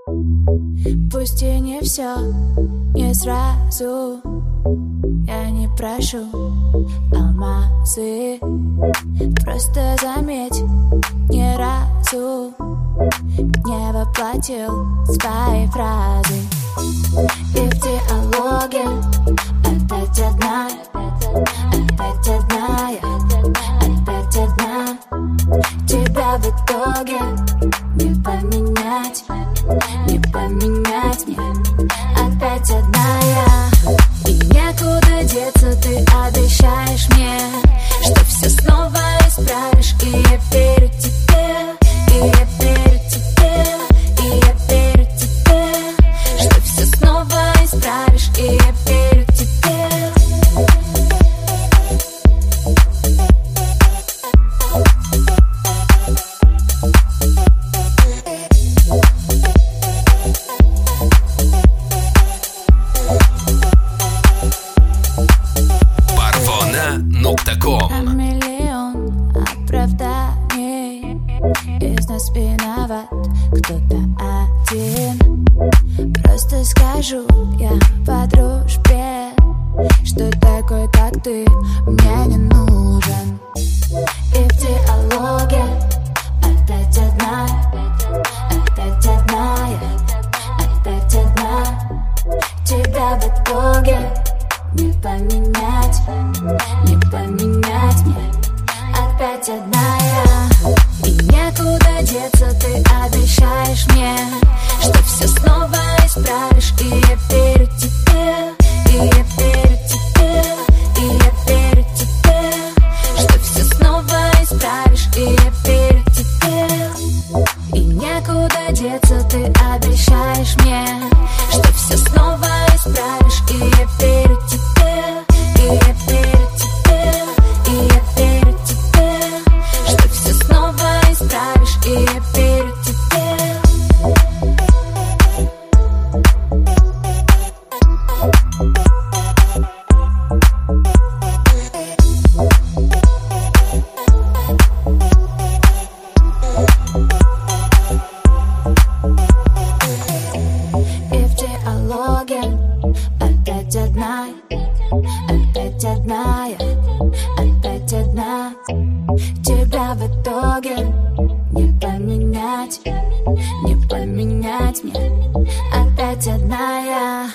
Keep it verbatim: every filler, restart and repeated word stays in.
Пусть и не все, не сразу. Я не прошу алмазы. Просто заметь, ни разу не воплотил свои фразы. И в диалоге опять одна, опять одна я, опять одна. Тебя в итоге не поменять, не поменять мне. Опять одна я. И некуда деться, ты обещаешь мне, что все снова исправишь. И я верю тебе, и я верю тебе, и я верю тебе, что все снова исправишь. И я верю тебе. Parvona.com. На миллион оправданий, из нас виноват кто-то один. Просто скажу я по дружбе, что такой, как ты, мне не нужен. И в диалоге опять одна, опять одна я, опять одна. Тебя в итоге не поменять, не поменять мне. Опять одна я. И некуда деться, ты обещаешь мне, что все снова исправишь. И я верю тебе, и я верю тебе, и я верю тебе, что все снова исправишь. И я верю тебе. И некуда деться, ты обещаешь мне, что все снова исправишь. И я верю тебе, и я верю тебе, и я верю тебе, что все снова исправишь. И я верю тебе. И в диалоге опять одна, опять одна я, опять одна. Тебя в итоге не поменять, не поменять мне. Опять одна я.